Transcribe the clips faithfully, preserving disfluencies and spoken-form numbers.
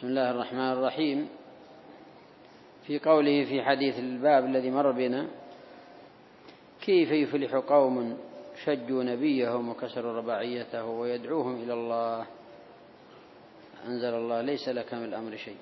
بسم الله الرحمن الرحيم. في قوله في حديث الباب الذي مر بنا: كيف يفلح قوم شجوا نبيهم وكسروا رباعيته ويدعوهم إلى الله، أنزل الله: ليس لك من الأمر شيء.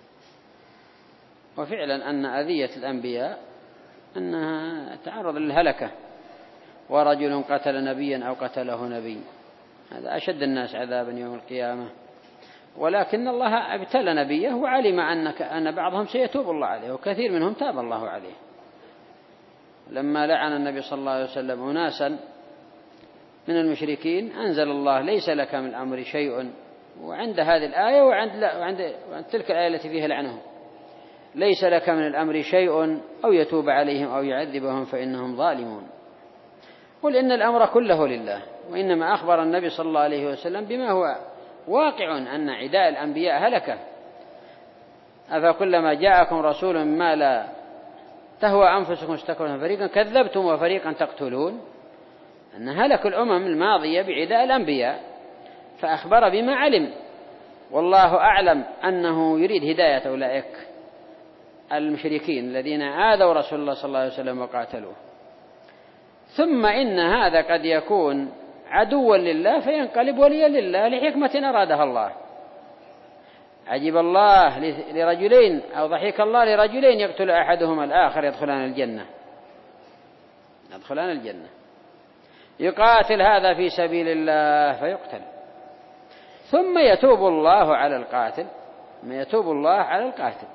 وفعلا أن أذية الأنبياء أنها تعرض للهلكة، ورجل قتل نبيا أو قتله نبي، هذا أشد الناس عذابا يوم القيامة. ولكن الله ابتلى نبيه وعلم أنك أن بعضهم سيتوب الله عليه، وكثير منهم تاب الله عليه. لما لعن النبي صلى الله عليه وسلم أناسا من المشركين أنزل الله: ليس لك من الأمر شيء. وعند هذه الآية وعند, وعند, وعند تلك الآية التي فيها لعنهم: ليس لك من الأمر شيء أو يتوب عليهم أو يعذبهم فإنهم ظالمون. قل إن الأمر كله لله. وإنما أخبر النبي صلى الله عليه وسلم بما هو واقع، أن عداء الأنبياء هلكة. أفكلما جاءكم رسول ما لا تهوى أنفسكم استكبرتم فريقا كذبتم وفريقا تقتلون، أن هلك الأمم الماضية بعداء الأنبياء، فأخبر بما علم. والله أعلم أنه يريد هداية أولئك المشركين الذين آذوا رسول الله صلى الله عليه وسلم وقاتلوه. ثم إن هذا قد يكون عدوا لله فينقلب وليا لله لحكمة أرادها الله. عجب الله لرجلين أو ضحك الله لرجلين يقتل أحدهما الآخر يدخلان الجنة يدخلان الجنة يقاتل هذا في سبيل الله فيقتل، ثم يتوب الله على القاتل ثم يتوب الله على القاتل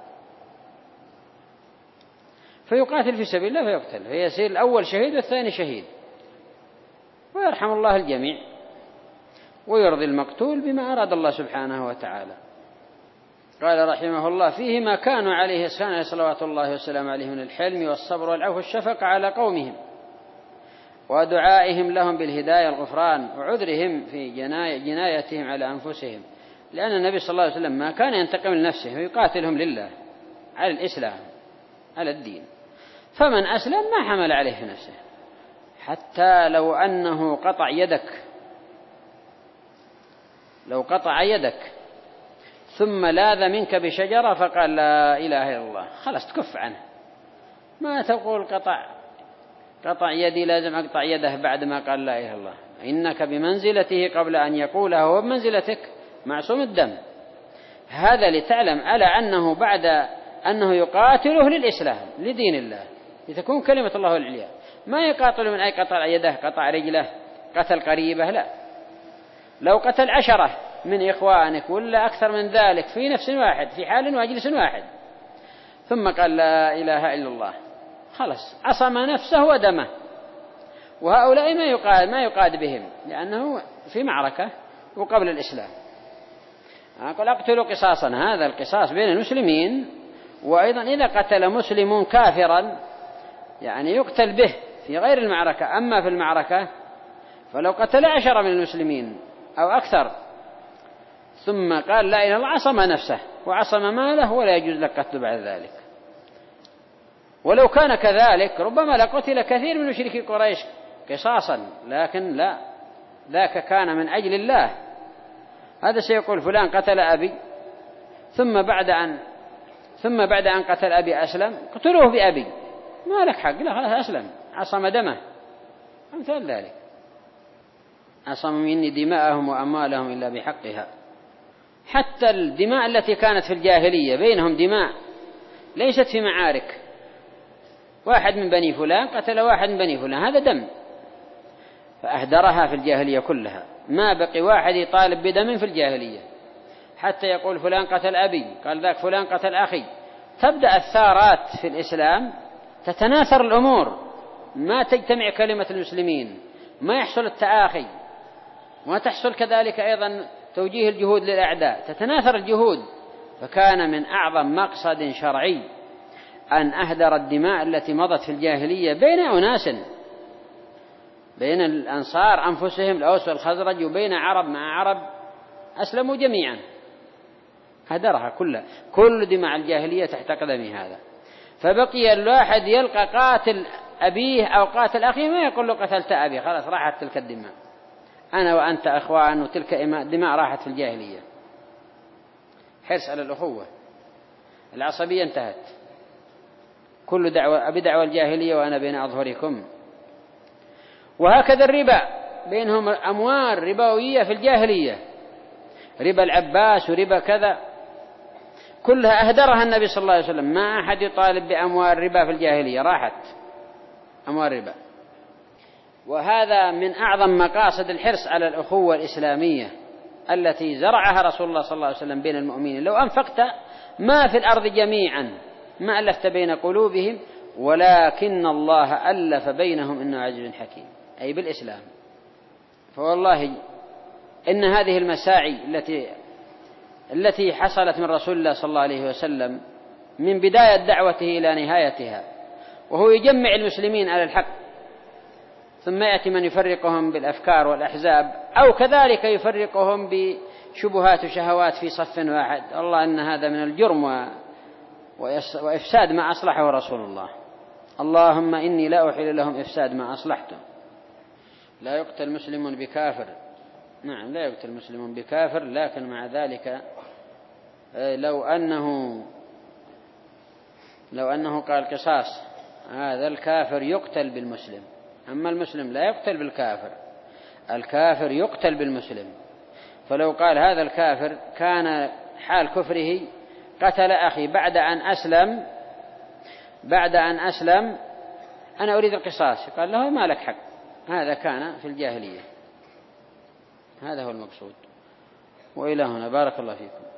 فيقاتل في سبيل الله فيقتل، فيصير الأول شهيد والثاني شهيد، ويرحم الله الجميع ويرضي المقتول بما أراد الله سبحانه وتعالى. قال رحمه الله: فيه ما كانوا عليه كان صلوات الله وسلام عليه من الحلم والصبر والعفو والشفقة على قومهم، ودعائهم لهم بالهداية والغفران، وعذرهم في جنايتهم على أنفسهم، لأن النبي صلى الله عليه وسلم ما كان ينتقم لنفسه ويقاتلهم لله على الإسلام على الدين، فمن أسلم ما حمل عليه في نفسه، حتى لو أنه قطع يدك لو قطع يدك ثم لاذ منك بشجرة فقال لا إله إلا الله، خلاص تكف عنه، ما تقول قطع قطع يدي لازم أقطع يده بعد ما قال لا إله إلا الله، إنك بمنزلته قبل أن يقولها هو بمنزلتك معصوم الدم. هذا لتعلم على أنه بعد أنه يقاتله للإسلام لدين الله لتكون كلمة الله العليا، ما يقاتل من أي قطع يده قطع رجله قتل قريبه، لا، لو قتل عشرة من إخوانك ولا أكثر من ذلك في نفس واحد في حال ومجلس واحد ثم قال لا إله إلا الله، خلص عصم نفسه ودمه. وهؤلاء ما يقاد ما يقاد بهم لأنه في معركة وقبل الإسلام. أقول أقتل قصاصا، هذا القصاص بين المسلمين، وأيضا إذا قتل مسلم كافرا يعني يقتل به في غير المعركة. أما في المعركة فلو قتل عشرة من المسلمين أو أكثر ثم قال لا إله إلا الله عصم نفسه وعصم ماله ولا يجوز لك قتل بعد ذلك. ولو كان كذلك ربما لقتل كثير من مشركي قريش قصاصا، لكن لا، ذاك كان من أجل الله. هذا سيقول فلان قتل أبي ثم بعد أن ثم بعد أن قتل أبي أسلم، قتلوه بأبي، ما لك حق، لا خلاص أسلم عصم دمه، أمثال ذلك. عصم مني دماءهم وأموالهم إلا بحقها. حتى الدماء التي كانت في الجاهلية بينهم دماء ليست في معارك، واحد من بني فلان قتل واحد من بني فلان، هذا دم، فأهدرها في الجاهلية كلها، ما بقي واحد يطالب بدم في الجاهلية، حتى يقول فلان قتل أبي، قال ذاك فلان قتل أخي. تبدأ الثارات في الإسلام تتناثر الأمور، ما تجتمع كلمة المسلمين، ما يحصل التآخي، وما تحصل كذلك أيضا توجيه الجهود للأعداء، تتناثر الجهود. فكان من أعظم مقصد شرعي أن أهدر الدماء التي مضت في الجاهلية بين أناس، بين الأنصار أنفسهم الأوس والخزرج وبين عرب مع عرب أسلموا جميعا، هدرها كلها، كل دماء الجاهلية تحت قدم هذا. فبقي الواحد يلقى قاتل أبيه أو قاتل أخيه ما يقول له قتلت أبي، خلاص راحت تلك الدماء، أنا وأنت أخوان، وتلك دماء راحت في الجاهلية. حرص على الأخوة، العصبية انتهت، كل دعوة بدعوى الجاهلية وأنا بين أظهركم. وهكذا الربا، بينهم أموال ربوية في الجاهلية، ربا العباس وربا كذا، كلها أهدرها النبي صلى الله عليه وسلم. ما أحد يطالب بأموال ربا في الجاهلية، راحت أموال ربا. وهذا من أعظم مقاصد الحرص على الأخوة الإسلامية التي زرعها رسول الله صلى الله عليه وسلم بين المؤمنين. لو أنفقت ما في الأرض جميعا ما ألفت بين قلوبهم ولكن الله ألف بينهم إنه عزيز حكيم، أي بالإسلام. فوالله إن هذه المساعي التي التي حصلت من رسول الله صلى الله عليه وسلم من بداية دعوته إلى نهايتها، وهو يجمع المسلمين على الحق، ثم يأتي من يفرقهم بالأفكار والأحزاب، أو كذلك يفرقهم بشبهات وشهوات في صف واحد. الله أن هذا من الجرم وإفساد ما أصلحه رسول الله. اللهم إني لا أحل لهم إفساد ما أصلحته. لا يقتل مسلم بكافر، نعم لا يقتل مسلم بكافر، لكن مع ذلك لو أنه لو أنه قال قصاص، هذا الكافر يقتل بالمسلم، أما المسلم لا يقتل بالكافر، الكافر يقتل بالمسلم. فلو قال هذا الكافر كان حال كفره قتل أخي بعد أن أسلم بعد أن أسلم أنا أريد القصاص، قال له ما لك حق، هذا كان في الجاهلية. هذا هو المقصود. وإلى هنا بارك الله فيكم.